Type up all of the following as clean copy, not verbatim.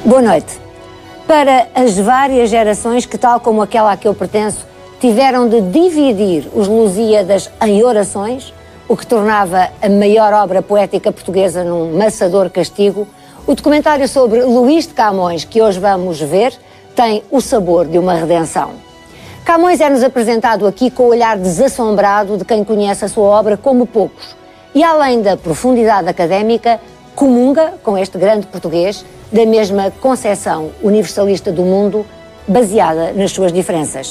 Boa noite. Para as várias gerações que, tal como aquela a que eu pertenço, tiveram de dividir os Lusíadas em orações, o que tornava a maior obra poética portuguesa num maçador castigo, o documentário sobre Luís de Camões, que hoje vamos ver, tem o sabor de uma redenção. Camões é-nos apresentado aqui com o olhar desassombrado de quem conhece a sua obra como poucos, e além da profundidade académica, comunga com este grande português da mesma concepção universalista do mundo, baseada nas suas diferenças.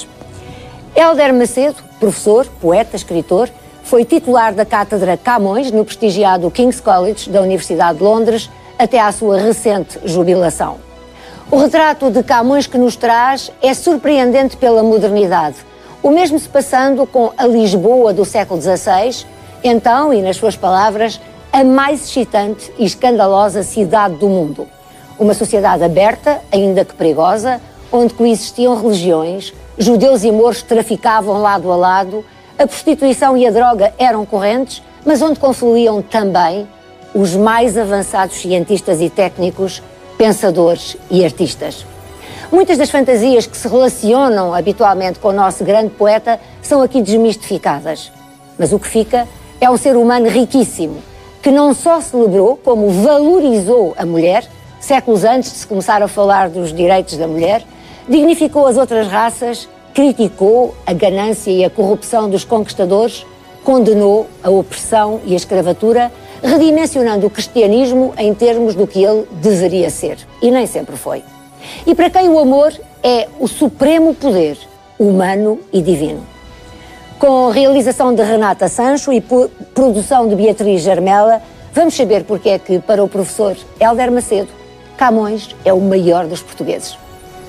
Hélder Macedo, professor, poeta, escritor, foi titular da Cátedra Camões no prestigiado King's College da Universidade de Londres até à sua recente jubilação. O retrato de Camões que nos traz é surpreendente pela modernidade, o mesmo se passando com a Lisboa do século XVI, então, e nas suas palavras, a mais excitante e escandalosa cidade do mundo. Uma sociedade aberta, ainda que perigosa, onde coexistiam religiões, judeus e mouros traficavam lado a lado, a prostituição e a droga eram correntes, mas onde confluíam também os mais avançados cientistas e técnicos, pensadores e artistas. Muitas das fantasias que se relacionam habitualmente com o nosso grande poeta são aqui desmistificadas. Mas o que fica é um ser humano riquíssimo, que não só celebrou, como valorizou a mulher, séculos antes de se começar a falar dos direitos da mulher, dignificou as outras raças, criticou a ganância e a corrupção dos conquistadores, condenou a opressão e a escravatura, redimensionando o cristianismo em termos do que ele deveria ser. E nem sempre foi. E para quem o amor é o supremo poder, humano e divino. Com a realização de Renata Sancho e produção de Beatriz Jarmela, vamos saber porque é que, para o professor Hélder Macedo, Camões é o maior dos portugueses.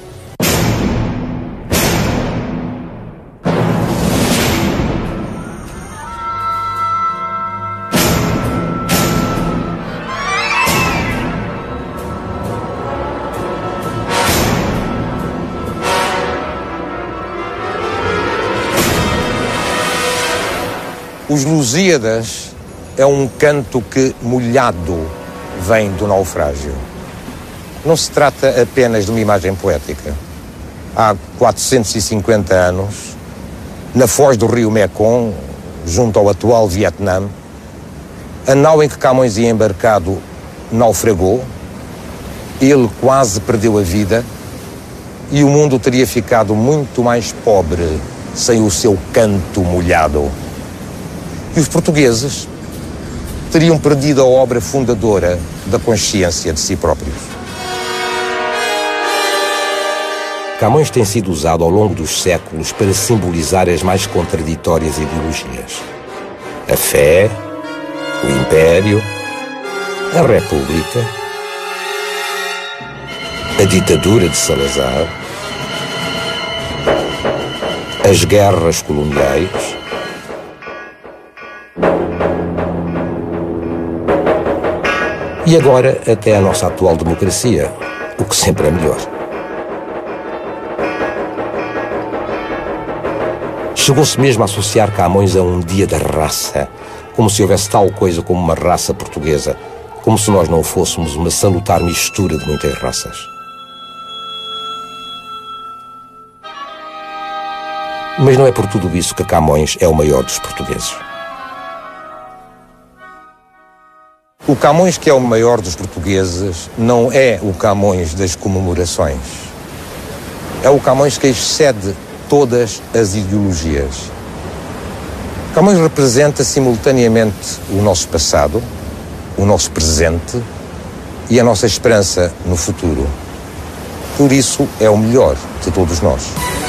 Os Lusíadas é um canto que, molhado, vem do naufrágio. Não se trata apenas de uma imagem poética. Há 450 anos, na foz do rio Mekong, junto ao atual Vietnã, a nau em que Camões ia embarcado naufragou, ele quase perdeu a vida e o mundo teria ficado muito mais pobre sem o seu canto molhado. E os portugueses teriam perdido a obra fundadora da consciência de si próprios. Camões tem sido usado ao longo dos séculos para simbolizar as mais contraditórias ideologias. A fé, o império, a república, a ditadura de Salazar, as guerras coloniais, e agora até a nossa atual democracia, o que sempre é melhor. Chegou-se mesmo a associar Camões a um dia da raça, como se houvesse tal coisa como uma raça portuguesa, como se nós não fôssemos uma salutar mistura de muitas raças. Mas não é por tudo isso que Camões é o maior dos portugueses. O Camões que é o maior dos portugueses não é o Camões das comemorações. É o Camões que excede todas as ideologias. Camões representa simultaneamente o nosso passado, o nosso presente e a nossa esperança no futuro. Por isso é o melhor de todos nós.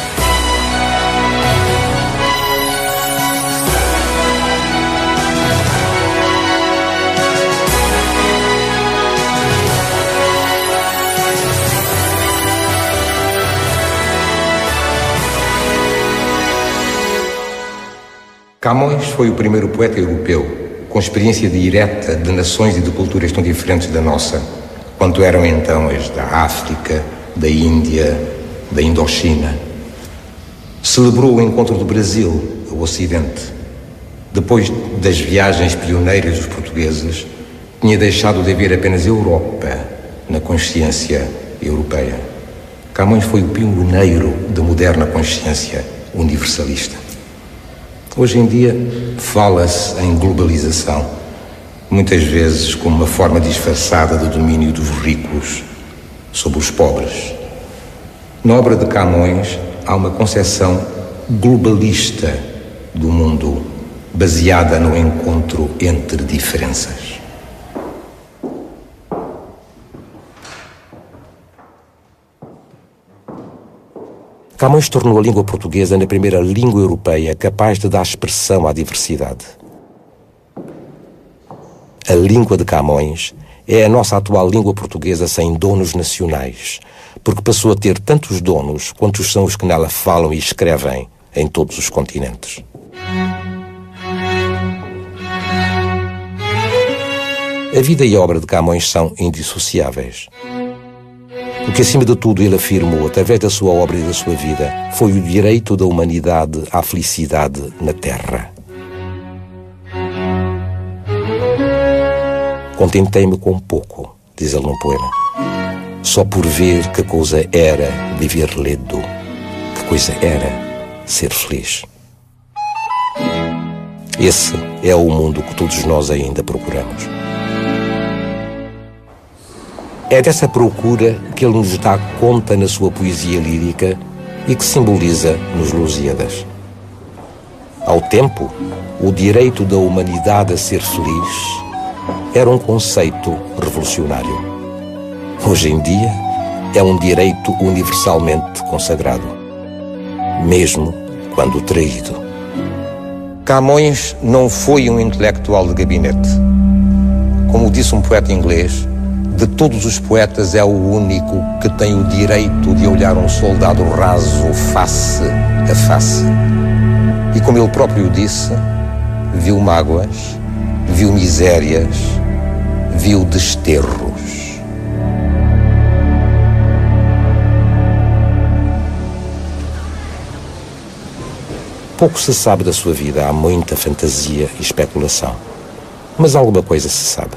Camões foi o primeiro poeta europeu com experiência direta de nações e de culturas tão diferentes da nossa, quanto eram então as da África, da Índia, da Indochina. Celebrou o encontro do Brasil ao Ocidente. Depois das viagens pioneiras dos portugueses, tinha deixado de haver apenas Europa na consciência europeia. Camões foi o pioneiro da moderna consciência universalista. Hoje em dia fala-se em globalização, muitas vezes como uma forma disfarçada de domínio dos ricos sobre os pobres. Na obra de Camões há uma concepção globalista do mundo, baseada no encontro entre diferenças. Camões tornou a língua portuguesa na primeira língua europeia capaz de dar expressão à diversidade. A língua de Camões é a nossa atual língua portuguesa sem donos nacionais, porque passou a ter tantos donos quantos são os que nela falam e escrevem em todos os continentes. A vida e a obra de Camões são indissociáveis. O que, acima de tudo, ele afirmou, através da sua obra e da sua vida, foi o direito da humanidade à felicidade na Terra. Contentei-me com pouco, diz ele num poema, só por ver que coisa era viver ledo, que coisa era ser feliz. Esse é o mundo que todos nós ainda procuramos. É dessa procura que ele nos dá conta na sua poesia lírica e que simboliza nos Lusíadas. Ao tempo, o direito da humanidade a ser feliz era um conceito revolucionário. Hoje em dia, é um direito universalmente consagrado, mesmo quando traído. Camões não foi um intelectual de gabinete. Como disse um poeta inglês, de todos os poetas é o único que tem o direito de olhar um soldado raso face a face. E como ele próprio disse, viu mágoas, viu misérias, viu desterros. Pouco se sabe da sua vida, há muita fantasia e especulação. Mas alguma coisa se sabe.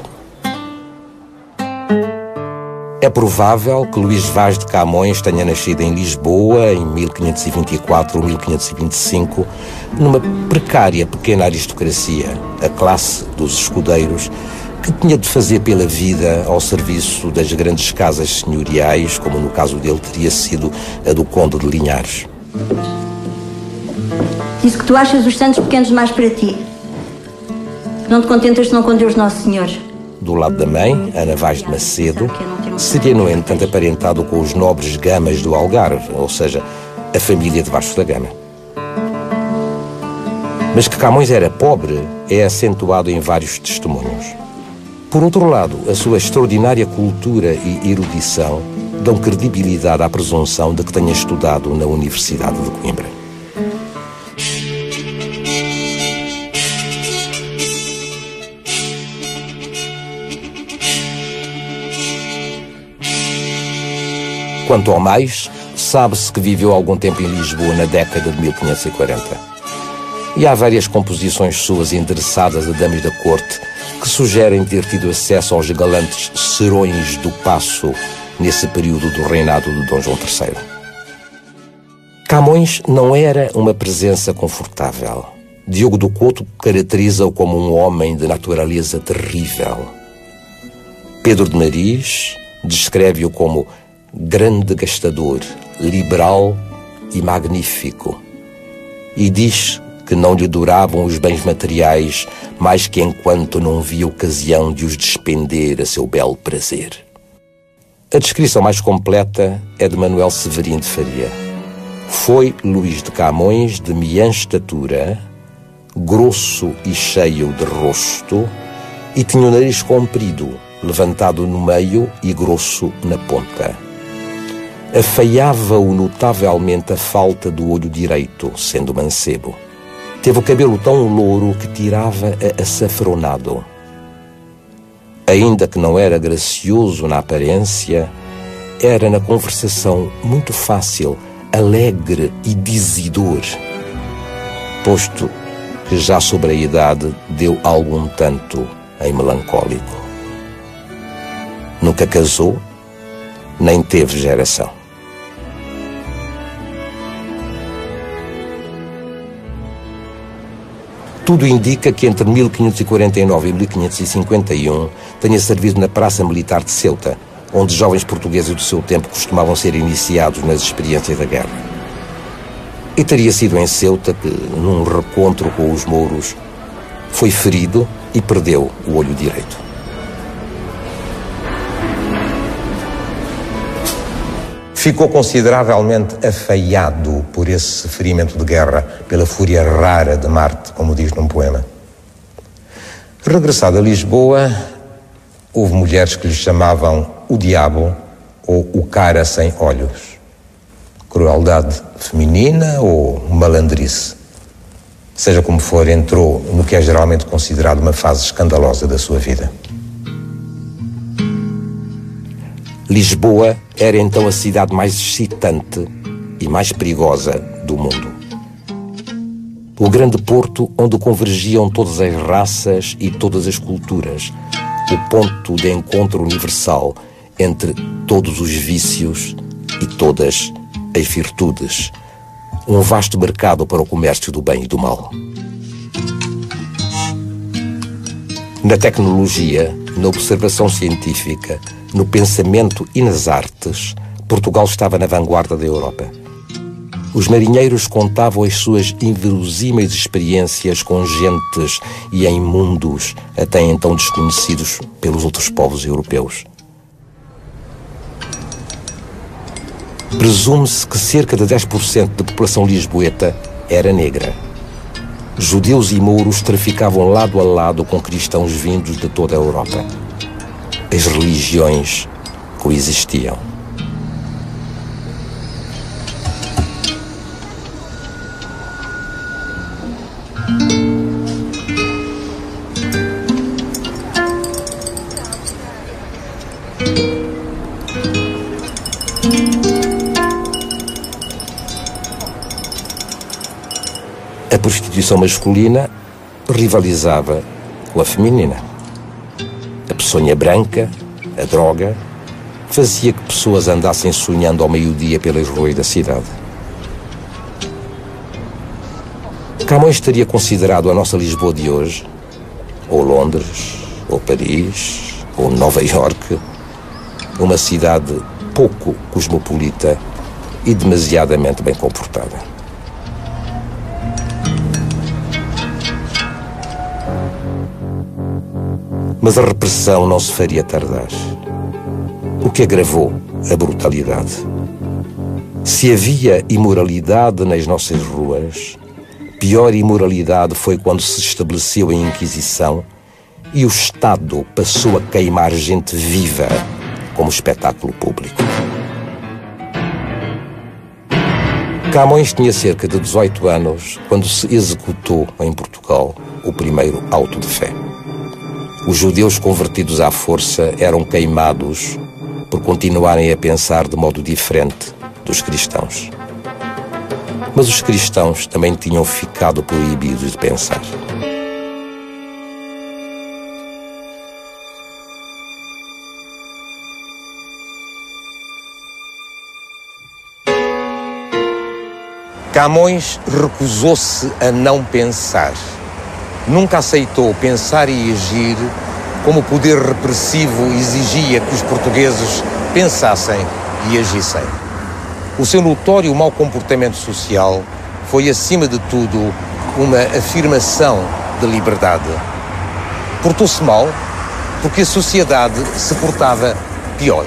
É provável que Luís Vaz de Camões tenha nascido em Lisboa em 1524 ou 1525, numa precária pequena aristocracia, a classe dos escudeiros, que tinha de fazer pela vida ao serviço das grandes casas senhoriais, como no caso dele teria sido a do Conde de Linhares. Diz que tu achas os santos pequenos demais para ti. Não te contentas senão com Deus Nosso Senhor. Do lado da mãe, Ana Vaz de Macedo, seria, no entanto, aparentado com os nobres Gamas do Algarve, ou seja, a família de Vasco da Gama. Mas que Camões era pobre é acentuado em vários testemunhos. Por outro lado, a sua extraordinária cultura e erudição dão credibilidade à presunção de que tenha estudado na Universidade de Coimbra. Quanto ao mais, sabe-se que viveu algum tempo em Lisboa na década de 1540. E há várias composições suas endereçadas a damas da corte que sugerem ter tido acesso aos galantes serões do Paço nesse período do reinado de Dom João III. Camões não era uma presença confortável. Diogo do Couto caracteriza-o como um homem de natureza terrível. Pedro de Maris descreve-o como grande gastador, liberal e magnífico. E diz que não lhe duravam os bens materiais mais que enquanto não via ocasião de os despender a seu belo prazer. A descrição mais completa é de Manuel Severino de Faria. Foi Luís de Camões de meia estatura, grosso e cheio de rosto, e tinha o nariz comprido, levantado no meio e grosso na ponta. Afeiava-o notavelmente a falta do olho direito, sendo mancebo. Teve o cabelo tão louro que tirava a açafronado. Ainda que não era gracioso na aparência, era na conversação muito fácil, alegre e dizidor, posto que já sobre a idade deu algum tanto em melancólico. Nunca casou, nem teve geração. Tudo indica que entre 1549 e 1551 tenha servido na Praça Militar de Ceuta, onde jovens portugueses do seu tempo costumavam ser iniciados nas experiências da guerra. E teria sido em Ceuta que, num recontro com os mouros, foi ferido e perdeu o olho direito. Ficou consideravelmente afeiado por esse ferimento de guerra, pela fúria rara de Marte, como diz num poema. Regressado a Lisboa, houve mulheres que lhe chamavam o diabo ou o cara sem olhos. Crueldade feminina ou malandrice. Seja como for, entrou no que é geralmente considerado uma fase escandalosa da sua vida. Lisboa era então a cidade mais excitante e mais perigosa do mundo. O grande porto onde convergiam todas as raças e todas as culturas, o ponto de encontro universal entre todos os vícios e todas as virtudes. Um vasto mercado para o comércio do bem e do mal. Na tecnologia, na observação científica, no pensamento e nas artes, Portugal estava na vanguarda da Europa. Os marinheiros contavam as suas inverosímeis experiências com gentes e em mundos até então desconhecidos pelos outros povos europeus. Presume-se que cerca de 10% da população lisboeta era negra. Judeus e mouros traficavam lado a lado com cristãos vindos de toda a Europa. As religiões coexistiam. A prostituição masculina rivalizava com a feminina. A peçonha branca, a droga, fazia que pessoas andassem sonhando ao meio-dia pelas ruas da cidade. Camões teria considerado a nossa Lisboa de hoje, ou Londres, ou Paris, ou Nova Iorque, uma cidade pouco cosmopolita e demasiadamente bem comportada. Mas a repressão não se faria tardar. O que agravou a brutalidade? Se havia imoralidade nas nossas ruas, pior imoralidade foi quando se estabeleceu a Inquisição e o Estado passou a queimar gente viva como espetáculo público. Camões tinha cerca de 18 anos quando se executou em Portugal o primeiro auto de fé. Os judeus convertidos à força eram queimados por continuarem a pensar de modo diferente dos cristãos. Mas os cristãos também tinham ficado proibidos de pensar. Camões recusou-se a não pensar. Nunca aceitou pensar e agir como o poder repressivo exigia que os portugueses pensassem e agissem. O seu notório mau comportamento social foi, acima de tudo, uma afirmação de liberdade. Portou-se mal porque a sociedade se portava pior.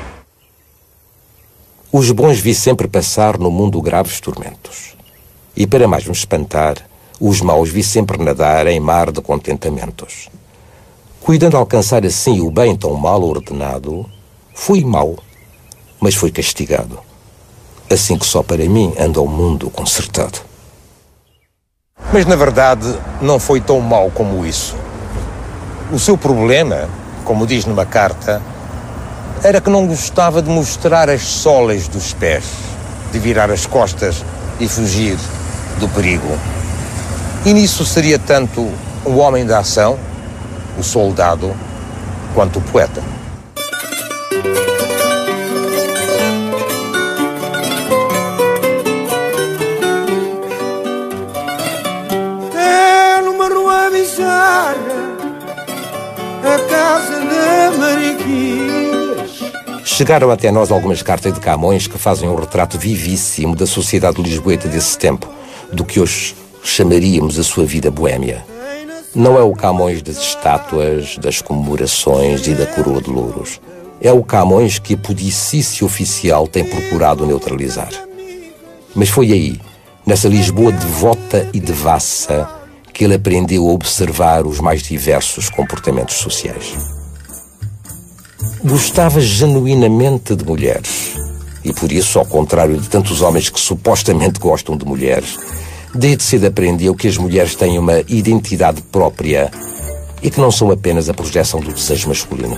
Os bons vi sempre passar no mundo graves tormentos. E para mais me espantar, os maus vi sempre nadar em mar de contentamentos. Cuidando de alcançar assim o bem tão mal ordenado, fui mau, mas fui castigado. Assim que só para mim anda o mundo consertado. Mas na verdade não foi tão mau como isso. O seu problema, como diz numa carta, era que não gostava de mostrar as solas dos pés, de virar as costas e fugir do perigo. E nisso seria tanto o homem da ação, o soldado, quanto o poeta. Chegaram até nós algumas cartas de Camões que fazem um retrato vivíssimo da sociedade lisboeta desse tempo, do que hoje chamaríamos a sua vida boémia. Não é o Camões das estátuas, das comemorações e da coroa de louros. É o Camões que a pudicícia oficial tem procurado neutralizar. Mas foi aí, nessa Lisboa devota e devassa, que ele aprendeu a observar os mais diversos comportamentos sociais. Gostava genuinamente de mulheres. E por isso, ao contrário de tantos homens que supostamente gostam de mulheres, desde cedo aprendeu que as mulheres têm uma identidade própria e que não são apenas a projeção do desejo masculino.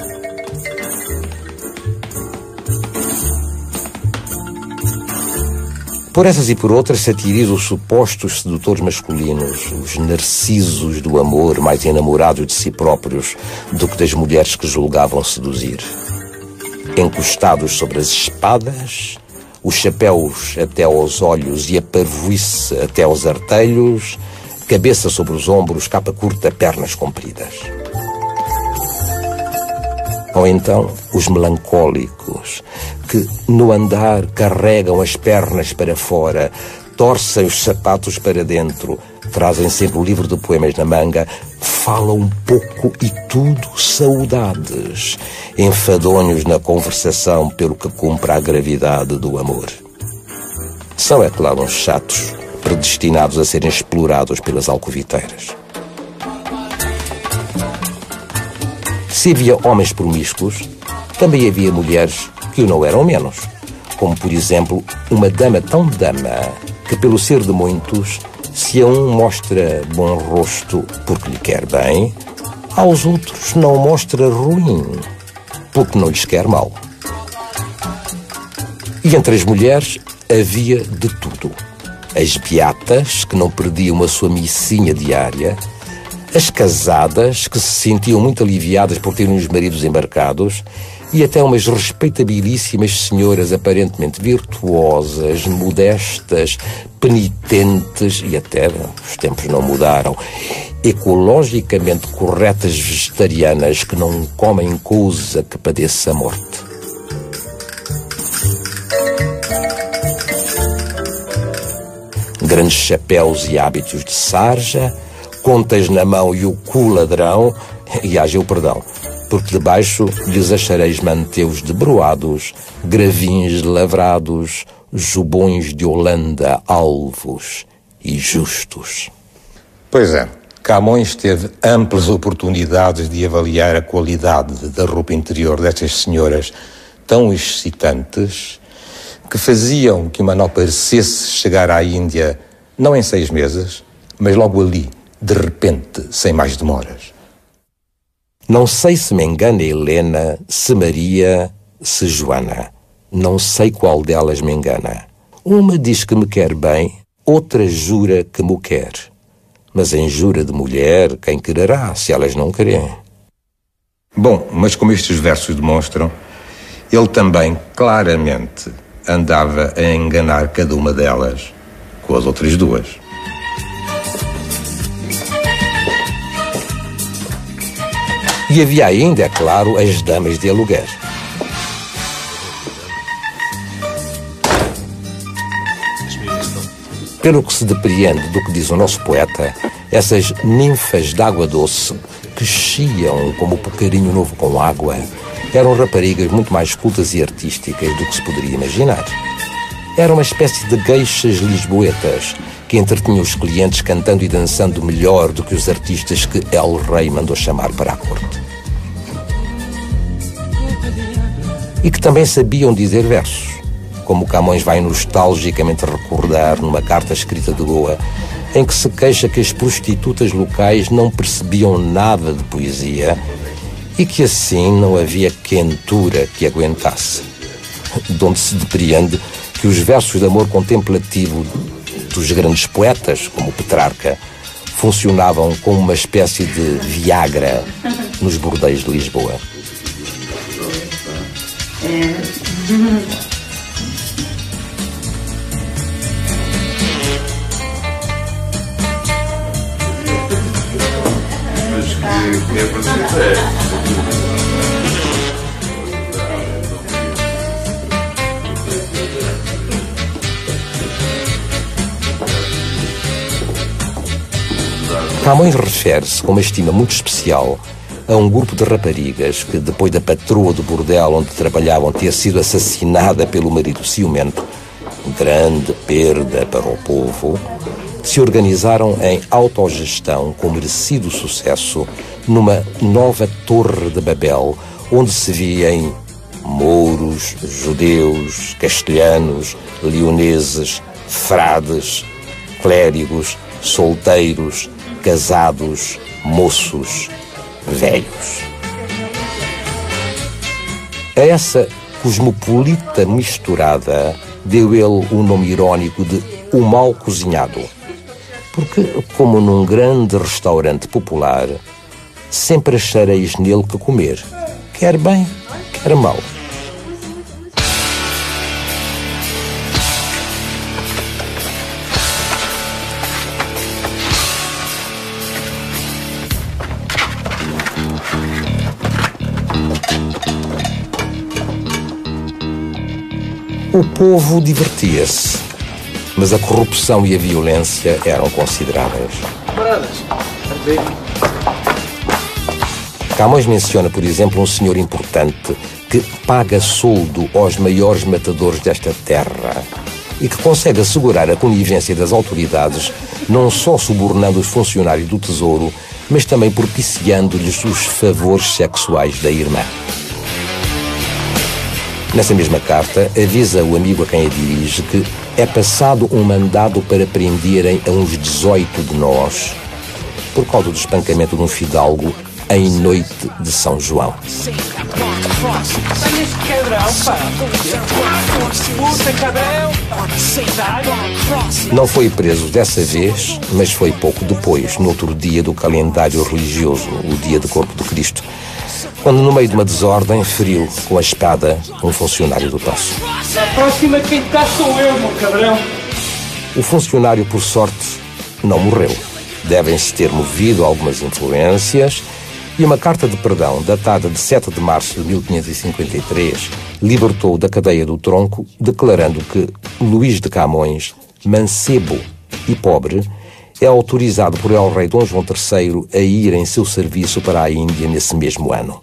Por essas e por outras satiriza os supostos sedutores masculinos, os narcisos do amor mais enamorados de si próprios do que das mulheres que julgavam seduzir. Encostados sobre as espadas, os chapéus até aos olhos e a parvoíce até aos artelhos, cabeça sobre os ombros, capa curta, pernas compridas. Ou então, os melancólicos, que no andar carregam as pernas para fora, torcem os sapatos para dentro, trazem sempre o livro de poemas na manga, falam um pouco e tudo saudades, enfadonhos na conversação pelo que cumpre a gravidade do amor. São, é claro, uns chatos, predestinados a serem explorados pelas alcoviteiras. Se havia homens promíscuos, também havia mulheres que o não eram menos, como, por exemplo, uma dama tão dama que, pelo ser de muitos, se a um mostra bom rosto porque lhe quer bem, aos outros não mostra ruim porque não lhes quer mal. E entre as mulheres havia de tudo. As beatas, que não perdiam a sua missinha diária, as casadas, que se sentiam muito aliviadas por terem os maridos embarcados, e até umas respeitabilíssimas senhoras aparentemente virtuosas, modestas, penitentes, e até os tempos não mudaram, ecologicamente corretas vegetarianas que não comem coisa que padeça a morte. Grandes chapéus e hábitos de sarja, contas na mão e o cu ladrão, e haja o perdão, porque debaixo lhes achareis manteus de broados, gravins lavrados, jubões de Holanda alvos e justos. Pois é, Camões teve amplas oportunidades de avaliar a qualidade da roupa interior destas senhoras tão excitantes que faziam que uma não parecesse chegar à Índia não em 6 meses, mas logo ali, de repente, sem mais demoras. Não sei se me engana Helena, se Maria, se Joana. Não sei qual delas me engana. Uma diz que me quer bem, outra jura que me quer. Mas em jura de mulher, quem quererá, se elas não querem? Bom, mas como estes versos demonstram, ele também, claramente, andava a enganar cada uma delas com as outras duas. E havia ainda, é claro, as damas de aluguer. Pelo que se depreende do que diz o nosso poeta, essas ninfas de água doce que chiam como pucarinho novo com água eram raparigas muito mais cultas e artísticas do que se poderia imaginar. Era uma espécie de gueixas lisboetas que entretinham os clientes cantando e dançando melhor do que os artistas que El Rei mandou chamar para a corte. E que também sabiam dizer versos, como Camões vai nostalgicamente recordar numa carta escrita de Goa, em que se queixa que as prostitutas locais não percebiam nada de poesia e que assim não havia quentura que aguentasse. De onde se depreende que os versos de amor contemplativo dos grandes poetas, como Petrarca, funcionavam como uma espécie de Viagra nos bordéis de Lisboa. Camões refere-se com uma estima muito especial a um grupo de raparigas que, depois da patroa do bordel onde trabalhavam ter sido assassinada pelo marido ciumento, grande perda para o povo, se organizaram em autogestão com merecido sucesso numa nova Torre de Babel, onde se vêem mouros, judeus, castelhanos, leoneses, frades, clérigos, solteiros, casados, moços, velhos. A essa cosmopolita misturada deu ele o nome irónico de o mal cozinhado, porque, como num grande restaurante popular, sempre achareis nele que comer, quer bem, quer mal. O povo divertia-se, mas a corrupção e a violência eram consideráveis. Camões menciona, por exemplo, um senhor importante que paga soldo aos maiores matadores desta terra e que consegue assegurar a conivência das autoridades, não só subornando os funcionários do tesouro, mas também propiciando-lhes os favores sexuais da irmã. Nessa mesma carta, avisa o amigo a quem a dirige que é passado um mandado para prenderem a uns 18 de nós por causa do espancamento de um fidalgo em noite de São João. Não foi preso dessa vez, mas foi pouco depois, no outro dia do calendário religioso, o dia do Corpo de Cristo, quando, no meio de uma desordem, feriu com a espada um funcionário do paço. A próxima quem está sou eu, meu cabrão. O funcionário, por sorte, não morreu. Devem-se ter movido algumas influências e uma carta de perdão, datada de 7 de março de 1553, libertou da cadeia do tronco, declarando que Luís de Camões, mancebo e pobre, é autorizado por el-rei Dom João III a ir em seu serviço para a Índia nesse mesmo ano.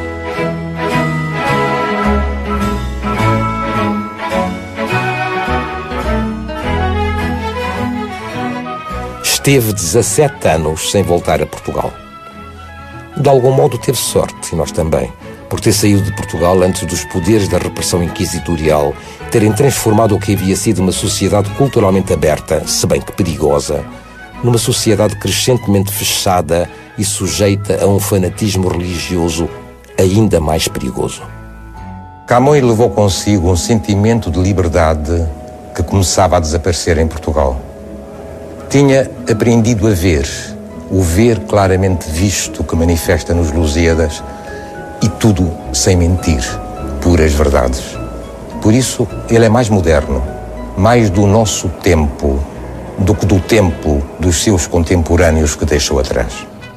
Esteve 17 anos sem voltar a Portugal. De algum modo teve sorte, e nós também, por ter saído de Portugal antes dos poderes da repressão inquisitorial terem transformado o que havia sido uma sociedade culturalmente aberta, se bem que perigosa, numa sociedade crescentemente fechada e sujeita a um fanatismo religioso ainda mais perigoso. Camões levou consigo um sentimento de liberdade que começava a desaparecer em Portugal. Tinha aprendido a ver, o ver claramente visto que manifesta nos Lusíadas, e tudo sem mentir, puras verdades. Por isso, ele é mais moderno, mais do nosso tempo, do que do tempo dos seus contemporâneos que deixou atrás.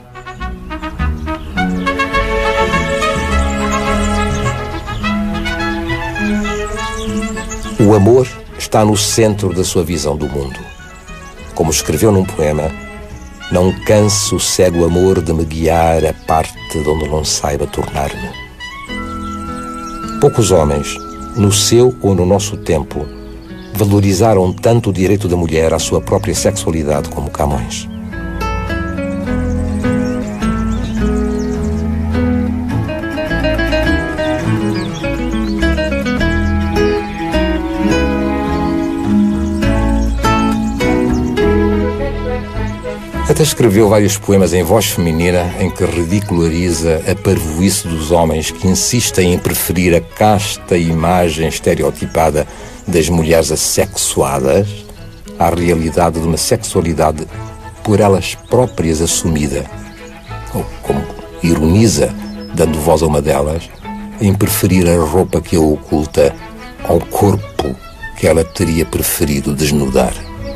O amor está no centro da sua visão do mundo. Como escreveu num poema, não canso o cego amor de me guiar a parte de onde não saiba tornar-me. Poucos homens, no seu ou no nosso tempo, valorizaram tanto o direito da mulher à sua própria sexualidade como Camões. Até escreveu vários poemas em voz feminina em que ridiculariza a parvoíce dos homens que insistem em preferir a casta imagem estereotipada das mulheres assexuadas à realidade de uma sexualidade por elas próprias assumida, ou como ironiza, dando voz a uma delas, em preferir a roupa que a oculta ao corpo que ela teria preferido desnudar.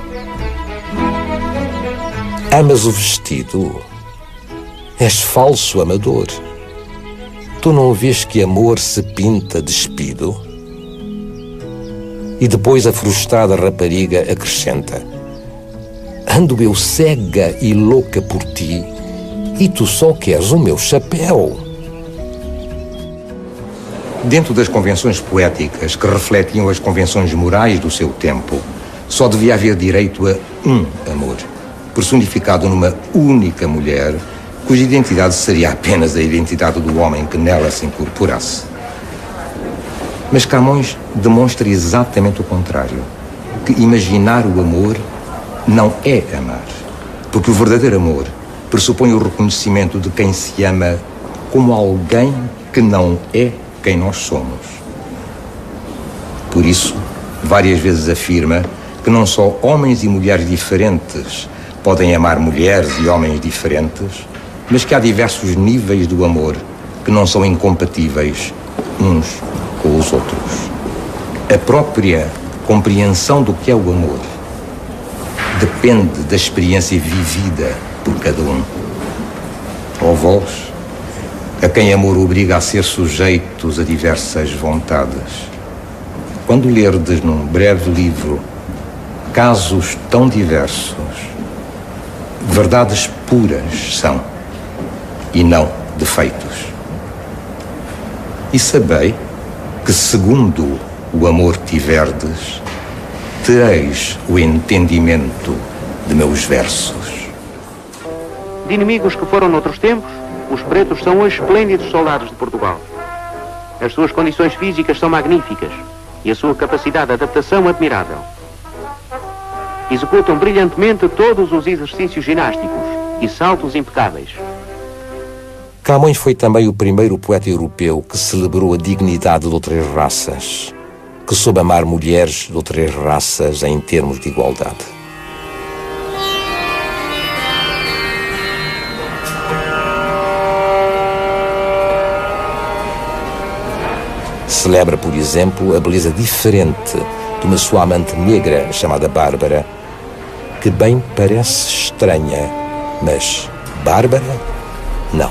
Amas o vestido? És falso amador. Tu não vês que amor se pinta despido? E depois a frustrada rapariga acrescenta: ando eu cega e louca por ti, e tu só queres o meu chapéu. Dentro das convenções poéticas que refletiam as convenções morais do seu tempo, só devia haver direito a um amor, personificado numa única mulher, cuja identidade seria apenas a identidade do homem que nela se incorporasse. Mas Camões demonstra exatamente o contrário, que imaginar o amor não é amar, porque o verdadeiro amor pressupõe o reconhecimento de quem se ama como alguém que não é quem nós somos. Por isso, várias vezes afirma que não só homens e mulheres diferentes podem amar mulheres e homens diferentes, mas que há diversos níveis do amor que não são incompatíveis uns com os outros. A própria compreensão do que é o amor depende da experiência vivida por cada um. Ó vós, a quem amor obriga a ser sujeitos a diversas vontades, quando lerdes num breve livro casos tão diversos, verdades puras são, e não defeitos. E sabei que, segundo o amor tiverdes, tereis o entendimento de meus versos. De inimigos que foram noutros tempos, os pretos são hoje esplêndidos soldados de Portugal. As suas condições físicas são magníficas e a sua capacidade de adaptação admirável. Executam brilhantemente todos os exercícios ginásticos e saltos impecáveis. Camões foi também o primeiro poeta europeu que celebrou a dignidade de outras raças, que soube amar mulheres de outras raças em termos de igualdade. Celebra, por exemplo, a beleza diferente de uma sua amante negra chamada Bárbara, que bem parece estranha, mas Bárbara, não.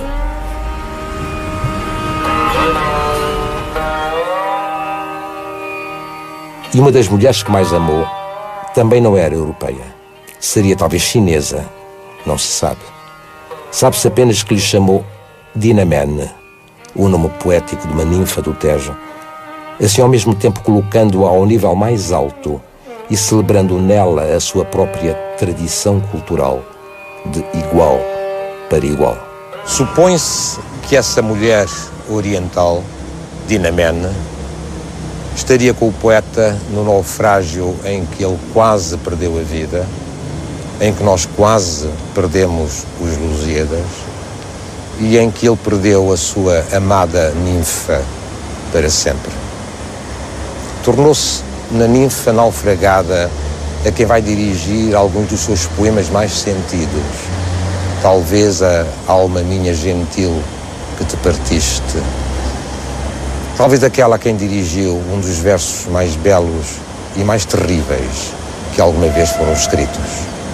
E uma das mulheres que mais amou também não era europeia. Seria talvez chinesa, não se sabe. Sabe-se apenas que lhe chamou Dinamene, o nome poético de uma ninfa do Tejo, assim ao mesmo tempo colocando-a ao nível mais alto e celebrando nela a sua própria tradição cultural de igual para igual. Supõe-se que essa mulher oriental, Dinamene, estaria com o poeta no naufrágio em que ele quase perdeu a vida, em que nós quase perdemos os Lusíadas e em que ele perdeu a sua amada ninfa para sempre. Tornou-se na ninfa naufragada a quem vai dirigir alguns dos seus poemas mais sentidos. Talvez a alma minha gentil que te partiste. Talvez aquela a quem dirigiu um dos versos mais belos e mais terríveis que alguma vez foram escritos.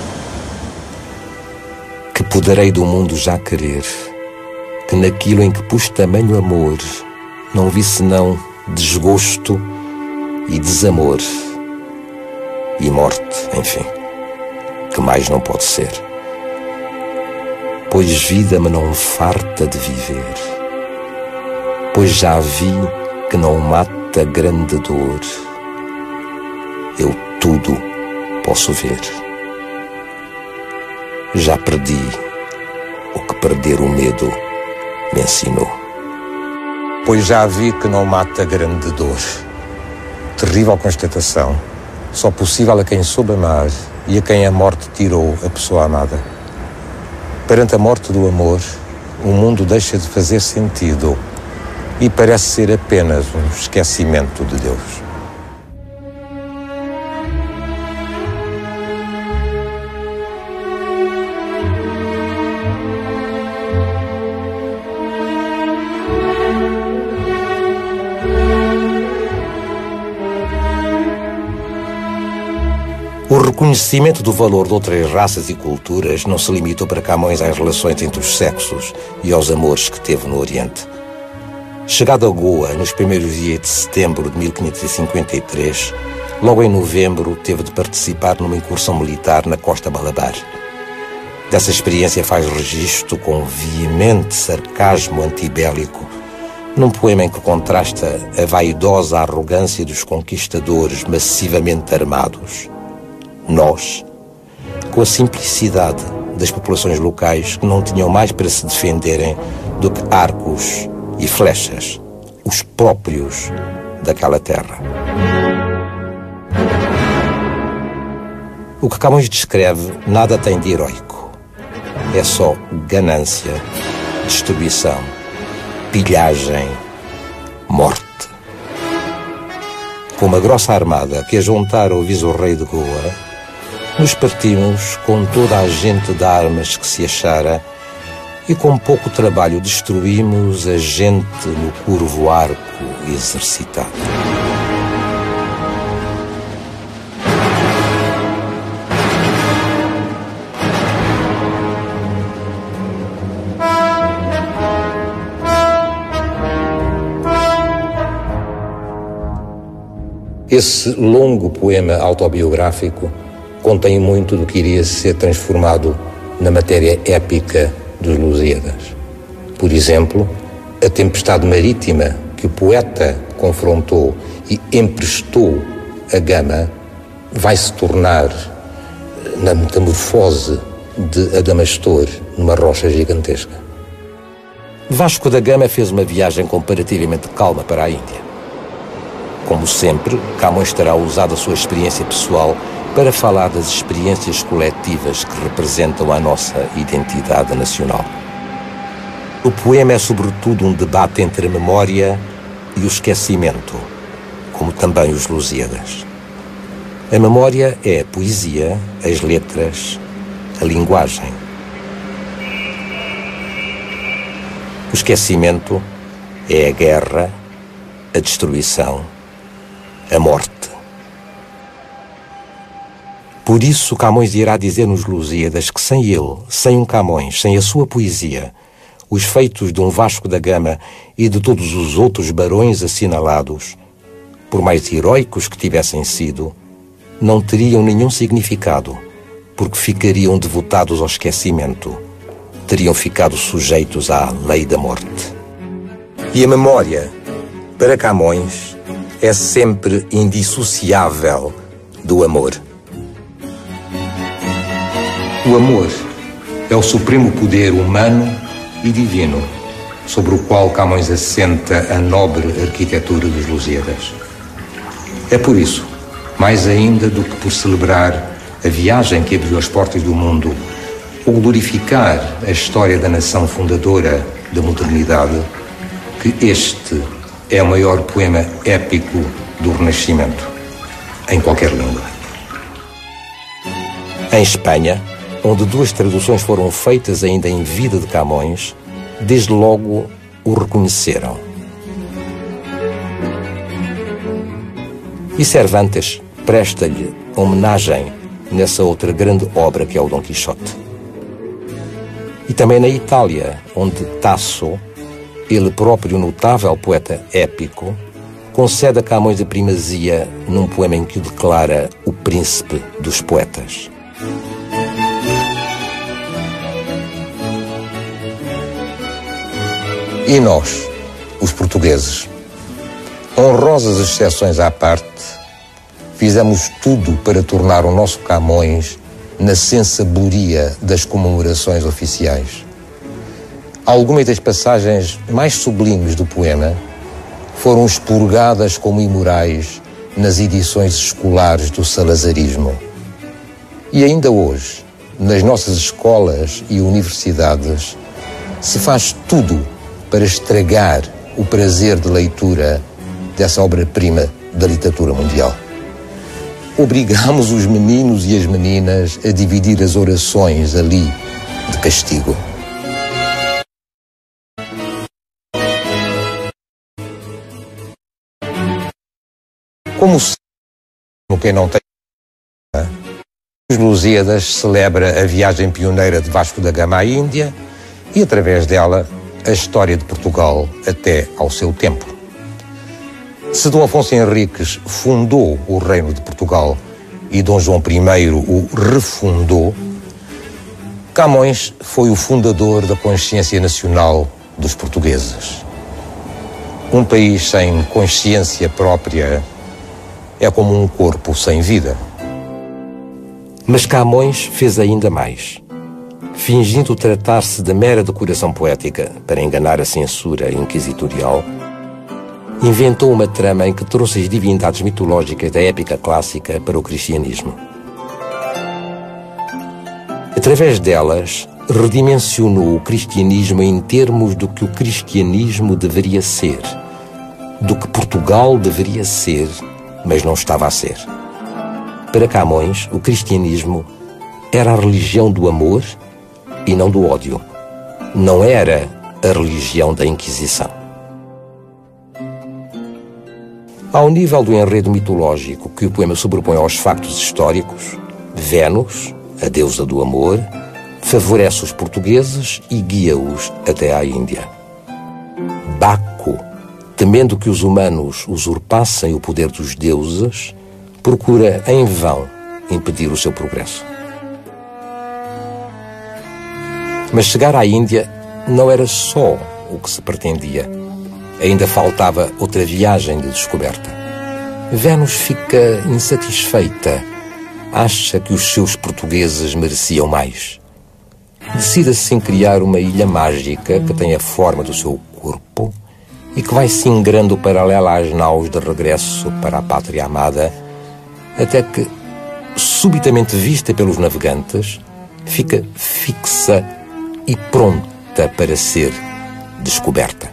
Que poderei do mundo já querer, que naquilo em que pus tamanho amor, não vi senão desgosto e desamor e morte, enfim, que mais não pode ser. Pois vida me não farta de viver, pois já vi que não mata grande dor, eu tudo posso ver. Já perdi o que perder o medo me ensinou. Pois já vi que não mata grande dor. Terrível constatação, só possível a quem soube amar e a quem a morte tirou a pessoa amada. Perante a morte do amor, o mundo deixa de fazer sentido e parece ser apenas um esquecimento de Deus. O reconhecimento do valor de outras raças e culturas não se limitou para Camões às relações entre os sexos e aos amores que teve no Oriente. Chegado a Goa, nos primeiros dias de setembro de 1553, Logo em novembro, teve de participar numa incursão militar na Costa Malabar. Dessa experiência faz registro com veemente sarcasmo antibélico, num poema em que contrasta a vaidosa arrogância dos conquistadores massivamente armados, nós, com a simplicidade das populações locais que não tinham mais para se defenderem do que arcos e flechas, os próprios daquela terra. O que Camões descreve nada tem de heroico. É só ganância, destruição, pilhagem, morte. Com uma grossa armada que ajuntara o vice-rei de Goa, nos partimos com toda a gente de armas que se achara e com pouco trabalho destruímos a gente no curvo arco exercitado. Esse longo poema autobiográfico contém muito do que iria ser transformado na matéria épica dos Lusíadas. Por exemplo, a tempestade marítima que o poeta confrontou e emprestou a Gama vai se tornar, na metamorfose de Adamastor, numa rocha gigantesca. Vasco da Gama fez uma viagem comparativamente calma para a Índia. Como sempre, Camões terá usado a sua experiência pessoal para falar das experiências coletivas que representam a nossa identidade nacional. O poema é sobretudo um debate entre a memória e o esquecimento, como também os Lusíadas. A memória é a poesia, as letras, a linguagem. O esquecimento é a guerra, a destruição, a morte. Por isso, Camões irá dizer nos Lusíadas que sem ele, sem um Camões, sem a sua poesia, os feitos de um Vasco da Gama e de todos os outros barões assinalados, por mais heróicos que tivessem sido, não teriam nenhum significado, porque ficariam devotados ao esquecimento, teriam ficado sujeitos à lei da morte. E a memória, para Camões, é sempre indissociável do amor. O amor é o supremo poder humano e divino sobre o qual Camões assenta a nobre arquitetura dos Lusíadas. É por isso, mais ainda do que por celebrar a viagem que abriu as portas do mundo ou glorificar a história da nação fundadora da modernidade, que este é o maior poema épico do Renascimento, em qualquer língua. Em Espanha, onde duas traduções foram feitas ainda em vida de Camões, desde logo o reconheceram. E Cervantes presta-lhe homenagem nessa outra grande obra que é o Dom Quixote. E também na Itália, onde Tasso, ele próprio notável poeta épico, concede a Camões a primazia num poema em que o declara o príncipe dos poetas. E nós, os portugueses, honrosas exceções à parte, fizemos tudo para tornar o nosso Camões na sensabolia das comemorações oficiais. Algumas das passagens mais sublimes do poema foram expurgadas como imorais nas edições escolares do salazarismo. E ainda hoje, nas nossas escolas e universidades, se faz tudo para estragar o prazer de leitura dessa obra-prima da literatura mundial. Obrigamos os meninos e as meninas a dividir as orações ali de castigo. Como quem não tem, os Lusíadas celebra a viagem pioneira de Vasco da Gama à Índia e, através dela, a história de Portugal até ao seu tempo. Se Dom Afonso Henriques fundou o Reino de Portugal e Dom João I o refundou, Camões foi o fundador da consciência nacional dos portugueses. Um país sem consciência própria é como um corpo sem vida. Mas Camões fez ainda mais. Fingindo tratar-se de mera decoração poética para enganar a censura inquisitorial, inventou uma trama em que trouxe as divindades mitológicas da épica clássica para o cristianismo. Através delas, redimensionou o cristianismo em termos do que o cristianismo deveria ser, do que Portugal deveria ser, mas não estava a ser. Para Camões, o cristianismo era a religião do amor e não do ódio. Não era a religião da Inquisição. Ao nível do enredo mitológico que o poema sobrepõe aos factos históricos, Vênus, a deusa do amor, favorece os portugueses e guia-os até à Índia. Baco, temendo que os humanos usurpassem o poder dos deuses, procura em vão impedir o seu progresso. Mas chegar à Índia não era só o que se pretendia. Ainda faltava outra viagem de descoberta. Vênus fica insatisfeita. Acha que os seus portugueses mereciam mais. Decide assim criar uma ilha mágica que tem a forma do seu corpo e que vai singrando paralela às naus de regresso para a pátria amada, até que, subitamente vista pelos navegantes, fica fixa e pronta para ser descoberta.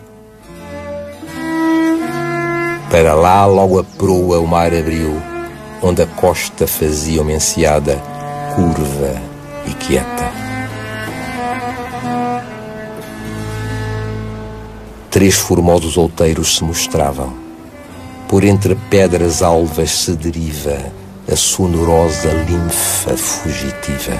Para lá, logo a proa, o mar abriu, onde a costa fazia uma enseada curva e quieta. 3 formosos outeiros se mostravam. Por entre pedras alvas se deriva a sonorosa linfa fugitiva.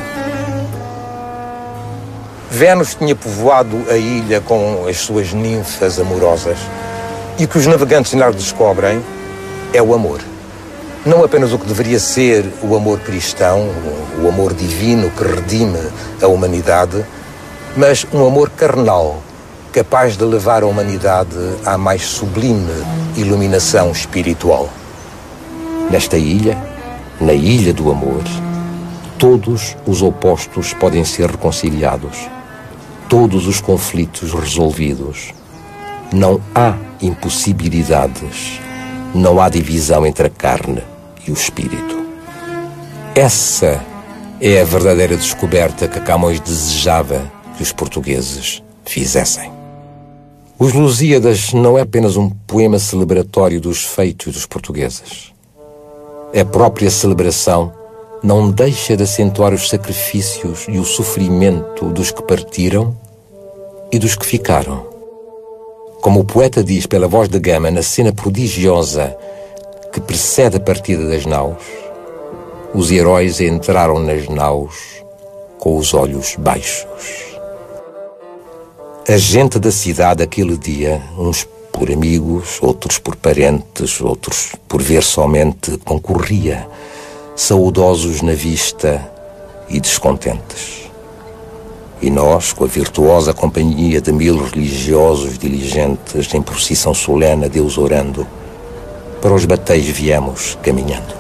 Vênus tinha povoado a ilha com as suas ninfas amorosas. E o que os navegantes nela descobrem é o amor. Não apenas o que deveria ser o amor cristão, o amor divino que redime a humanidade, mas um amor carnal, capaz de levar a humanidade à mais sublime iluminação espiritual. Nesta ilha, na ilha do amor, todos os opostos podem ser reconciliados, todos os conflitos resolvidos. Não há impossibilidades, não há divisão entre a carne e o espírito. Essa é a verdadeira descoberta que Camões desejava que os portugueses fizessem. Os Lusíadas não é apenas um poema celebratório dos feitos dos portugueses. A própria celebração não deixa de acentuar os sacrifícios e o sofrimento dos que partiram e dos que ficaram. Como o poeta diz pela voz de Gama na cena prodigiosa que precede a partida das naus, os heróis entraram nas naus com os olhos baixos. A gente da cidade aquele dia, uns por amigos, outros por parentes, outros por ver somente, concorria, saudosos na vista e descontentes. E nós, com a virtuosa companhia de 1000 religiosos diligentes em procissão solene a Deus orando, para os batéis viemos caminhando.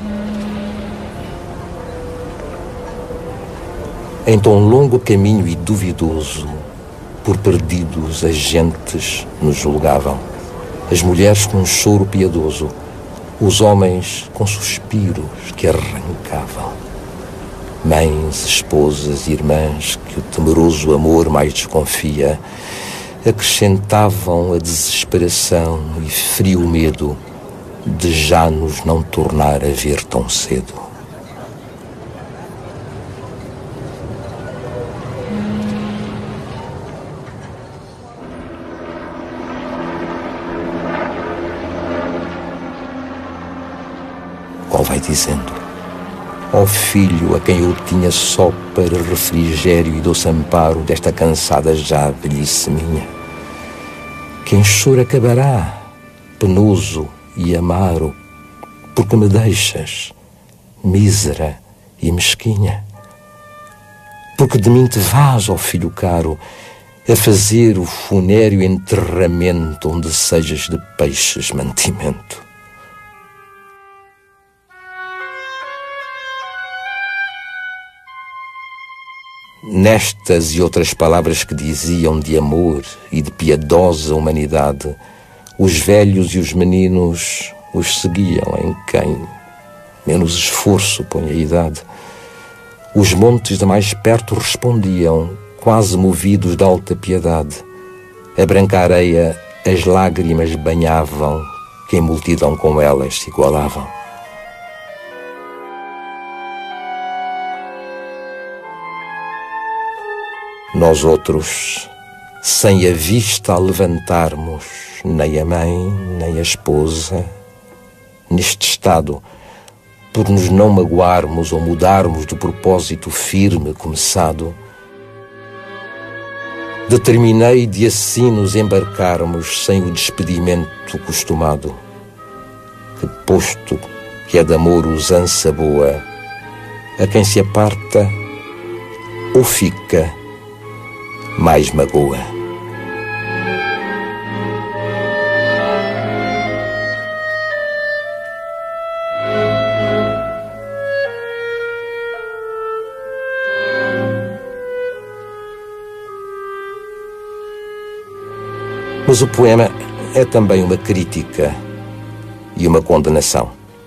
Em tão longo caminho e duvidoso, por perdidos as gentes nos julgavam, as mulheres com um choro piedoso, os homens com suspiros que arrancavam. Mães, esposas, irmãs, que o temeroso amor mais desconfia, acrescentavam a desesperação e frio medo de já nos não tornar a ver tão cedo. Qual vai dizendo: ó filho a quem eu tinha só para refrigério e doce amparo desta cansada já velhice minha, que em choro acabará, penoso e amaro, porque me deixas, mísera e mesquinha. Porque de mim te vás, ó filho caro, a fazer o funéreo enterramento onde sejas de peixes mantimento. Nestas e outras palavras que diziam de amor e de piedosa humanidade, os velhos e os meninos os seguiam em quem menos esforço põe a idade. Os montes de mais perto respondiam, quase movidos de alta piedade. A branca areia as lágrimas banhavam, que em multidão com elas se igualavam. Nós outros, sem a vista a levantarmos, nem a mãe, nem a esposa, neste estado, por nos não magoarmos ou mudarmos do propósito firme começado, determinei de assim nos embarcarmos sem o despedimento costumado, que posto que é de amor usança boa, a quem se aparta ou fica, mais magoa. Mas o poema é também uma crítica e uma condenação.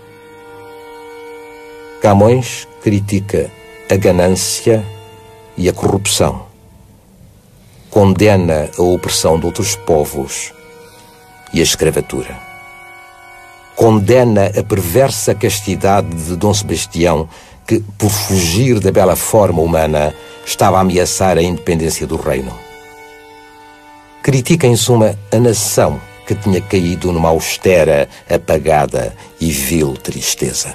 Camões critica a ganância e a corrupção. Condena a opressão de outros povos e a escravatura. Condena a perversa castidade de Dom Sebastião, que, por fugir da bela forma humana, estava a ameaçar a independência do reino. Critica, em suma, a nação que tinha caído numa austera, apagada e vil tristeza.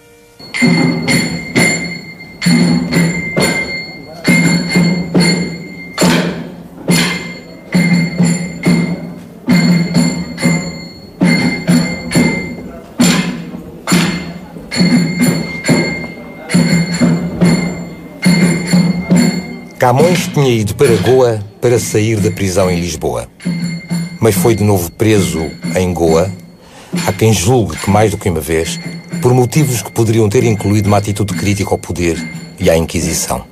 Camões tinha ido para Goa para sair da prisão em Lisboa, mas foi de novo preso em Goa. Há quem julgue que mais do que uma vez, por motivos que poderiam ter incluído uma atitude crítica ao poder e à Inquisição.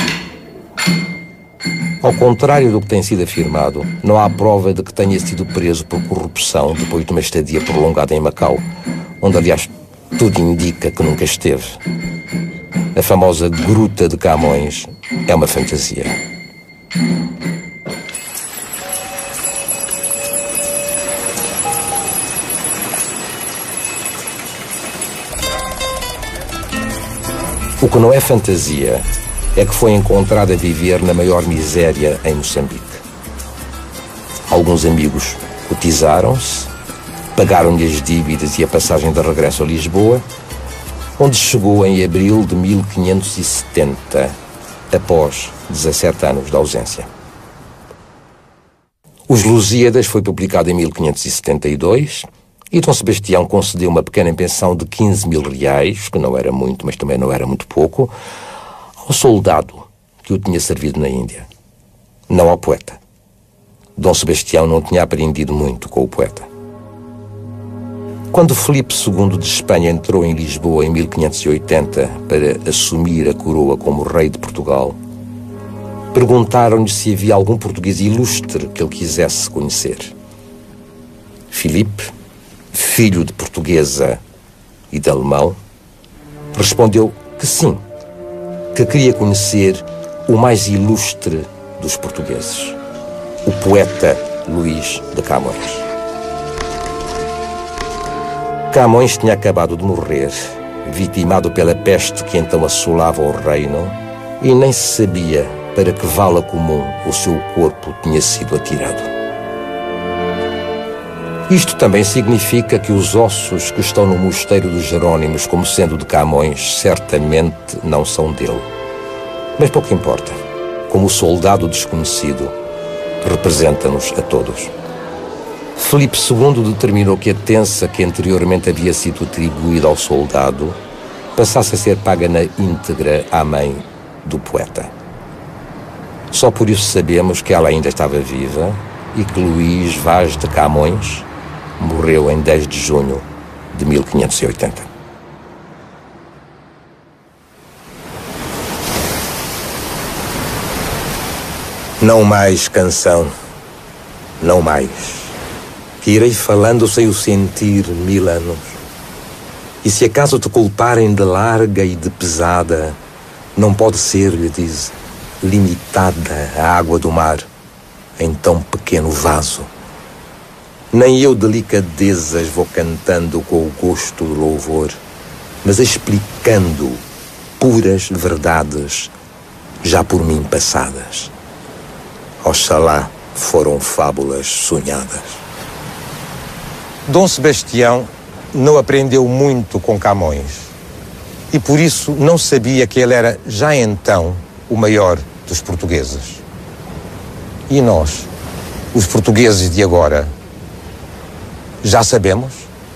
Ao contrário do que tem sido afirmado, não há prova de que tenha sido preso por corrupção depois de uma estadia prolongada em Macau, onde, aliás, tudo indica que nunca esteve. A famosa Gruta de Camões é uma fantasia. O que não é fantasia é que foi encontrado a viver na maior miséria em Moçambique. Alguns amigos cotizaram-se, pagaram-lhe as dívidas e a passagem de regresso a Lisboa, onde chegou em abril de 1570, após 17 anos de ausência. Os Lusíadas foi publicado em 1572 e Dom Sebastião concedeu uma pequena pensão de 15 mil reais, que não era muito, mas também não era muito pouco, ao soldado que o tinha servido na Índia, não ao poeta. Dom Sebastião não tinha aprendido muito com o poeta. Quando Filipe II de Espanha entrou em Lisboa em 1580 para assumir a coroa como rei de Portugal, perguntaram-lhe se havia algum português ilustre que ele quisesse conhecer. Filipe, filho de portuguesa e de alemão, respondeu que sim, que queria conhecer o mais ilustre dos portugueses, o poeta Luís de Camões. Camões tinha acabado de morrer, vitimado pela peste que então assolava o reino, e nem se sabia para que vala comum o seu corpo tinha sido atirado. Isto também significa que os ossos que estão no mosteiro dos Jerónimos como sendo de Camões certamente não são dele. Mas pouco importa, como o soldado desconhecido representa-nos a todos. Filipe II determinou que a tença que anteriormente havia sido atribuída ao soldado passasse a ser paga na íntegra à mãe do poeta. Só por isso sabemos que ela ainda estava viva e que Luís Vaz de Camões morreu em 10 de junho de 1580. Não mais canção, não mais, que irei falando sem o sentir 1000 anos. E se acaso te culparem de larga e de pesada, não pode ser, lhe diz, limitada a água do mar em tão pequeno vaso. Nem eu delicadezas vou cantando com o gosto do louvor, mas explicando puras verdades já por mim passadas. Oxalá foram fábulas sonhadas. Dom Sebastião não aprendeu muito com Camões e por isso não sabia que ele era já então o maior dos portugueses. E nós, os portugueses de agora, já sabemos?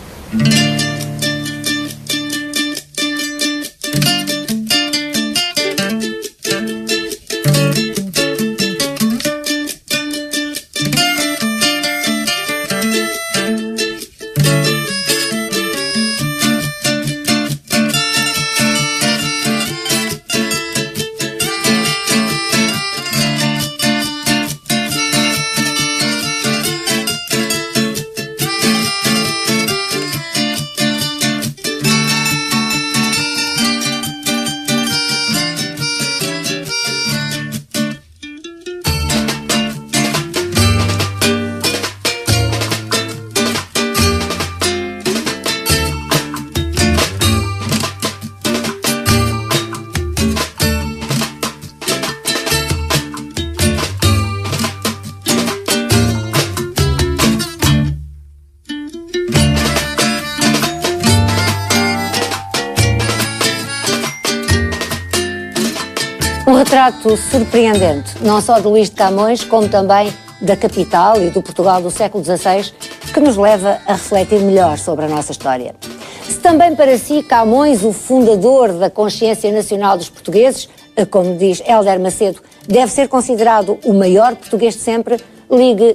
Um retrato surpreendente, não só de Luís de Camões, como também da capital e do Portugal do século XVI, que nos leva a refletir melhor sobre a nossa história. Se também para si Camões, o fundador da consciência nacional dos portugueses, como diz Hélder Macedo, deve ser considerado o maior português de sempre, ligue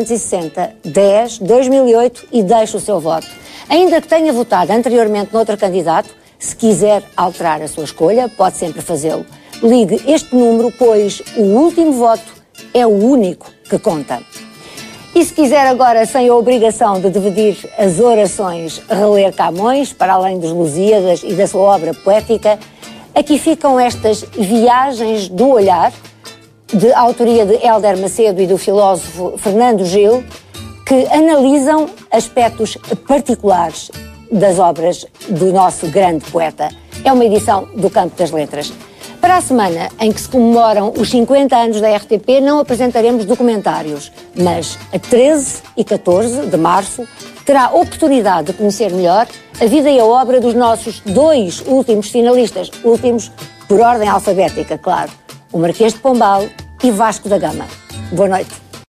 760 10 2008 e deixe o seu voto. Ainda que tenha votado anteriormente noutro candidato, se quiser alterar a sua escolha, pode sempre fazê-lo. Ligue este número, pois o último voto é o único que conta. E se quiser agora, sem a obrigação de dividir as orações, reler Camões, para além dos Lusíadas e da sua obra poética, aqui ficam estas Viagens do Olhar, de autoria de Hélder Macedo e do filósofo Fernando Gil, que analisam aspectos particulares das obras do nosso grande poeta. É uma edição do Campo das Letras. Para a semana em que se comemoram os 50 anos da RTP, não apresentaremos documentários, mas a 13 e 14 de março terá oportunidade de conhecer melhor a vida e a obra dos nossos 2 últimos finalistas, últimos por ordem alfabética, claro, o Marquês de Pombal e Vasco da Gama. Boa noite.